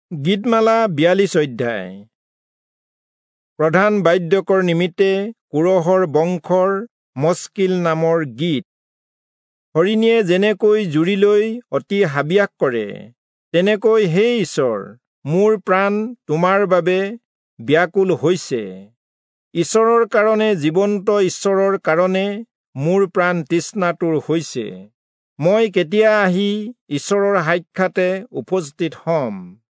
গীতমালা 42 অধ্যায়। প্ৰধান বাদ্যকৰ নিমিত্তে কোৰহৰ বংশৰ মস্কিল নামৰ গীত। হৰিণীয়ে যেনেকৈ জুৰিলৈ অতি হাবিয়াস কৰে, তেনেকৈ হে ঈশ্বৰ, মোৰ প্ৰাণ তোমাৰ বাবে ব্যাকুল হৈছে। ঈশ্বৰৰ কাৰণে, জীৱন্ত ঈশ্বৰৰ কাৰণে মোৰ প্ৰাণ তৃষ্ণাতুৰ হৈছে। মই কেতিয়া আহি ঈশ্বৰৰ সাক্ষাতে উপস্থিত হ'ম?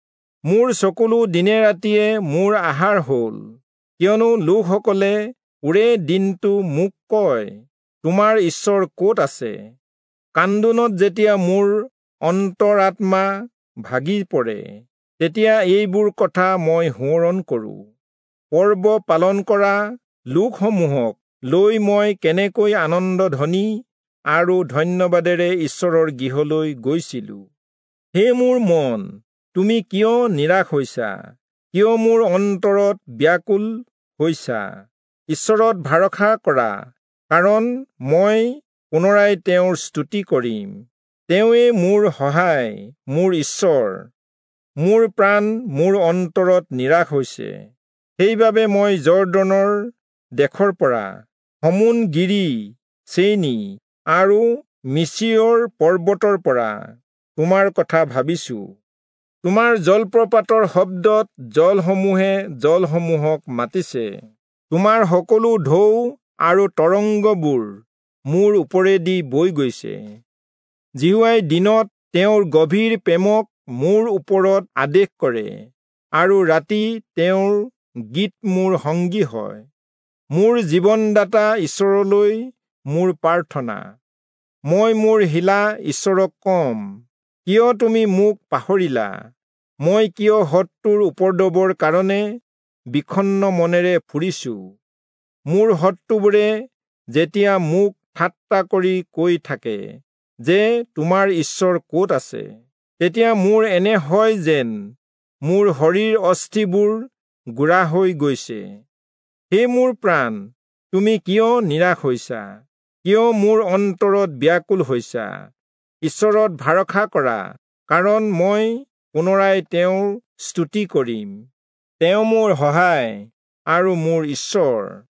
মোৰ চকুলো দিনে ৰাতিয়ে মোৰ আহাৰ হ'ল, কিয়নো লোকসকলে ওৰে দিনটো মোক কয়, তোমাৰ ঈশ্বৰ ক'ত আছে? কান্দোনত যেতিয়া মোৰ অন্তৰাত্মা ভাগি পৰে, তেতিয়া এইবোৰ কথা মই সোঁৱৰণ কৰোঁ। পৰ্ব পালন কৰা লোকসমূহক লৈ মই কেনেকৈ আনন্দধ্বনি আৰু ধন্যবাদেৰে ঈশ্বৰৰ গৃহলৈ গৈছিলোঁ। হে মোৰ মন, তুমি কিয় নিৰাশ হৈছা? কিয় মোৰ অন্তৰত ব্যাকুল হৈছা? ঈশ্বৰত ভৰসা কৰা, কাৰণ মই পুনৰাই তেওঁৰ স্তুতি কৰিম। তেওঁৱেই মোৰ সহায়, মোৰ ঈশ্বৰ। মোৰ প্ৰাণ মোৰ অন্তৰত নিৰাশ হৈছে। সেইবাবে মই জৰ্দনৰ দেশৰ পৰা, হমোন গিৰি, চেনী আৰু মিচিৰৰ পৰ্বতৰ পৰা তোমাৰ কথা ভাবিছোঁ। তোমাৰ জলপ্ৰপাতৰ শব্দত জলসমূহে জলসমূহক মাতিছে। তোমাৰ সকলো ঢৌ আৰু তৰংগবোৰ মোৰ ওপৰেদি বৈ গৈছে। জিহুৱাই দিনত তেওঁৰ গভীৰ প্ৰেমক মোৰ ওপৰত আদেশ কৰে, আৰু ৰাতি তেওঁৰ গীত মোৰ সংগী হয়। মোৰ জীৱনদাতা ঈশ্বৰলৈ মোৰ প্ৰাৰ্থনা। মই মোৰ শিলা ঈশ্বৰক কম, কিয় তুমি মোক পাহৰিলা? মই কিয় শত্ৰুৰ উপদ্ৰৱৰ কাৰণে বিষণ্ণ মনেৰে ফুৰিছোঁ? মোৰ শত্ৰুবোৰে যেতিয়া মোক ঠাট্টা কৰি কৈ থাকে যে তোমাৰ ঈশ্বৰ ক'ত আছে, তেতিয়া মোৰ এনে হয় যেন মোৰ শৰীৰ অস্থিবোৰ গুড়া হৈ গৈছে। হে মোৰ প্ৰাণ, তুমি কিয় নিৰাশ হৈছা? কিয় মোৰ অন্তৰত ব্যাকুল হৈছা? ঈশ্বৰত ভৰসা কৰা, কাৰণ মই পুনৰাই তেওঁৰ স্তুতি কৰিম। তেওঁ মোৰ সহায় আৰু মোৰ ঈশ্বৰ।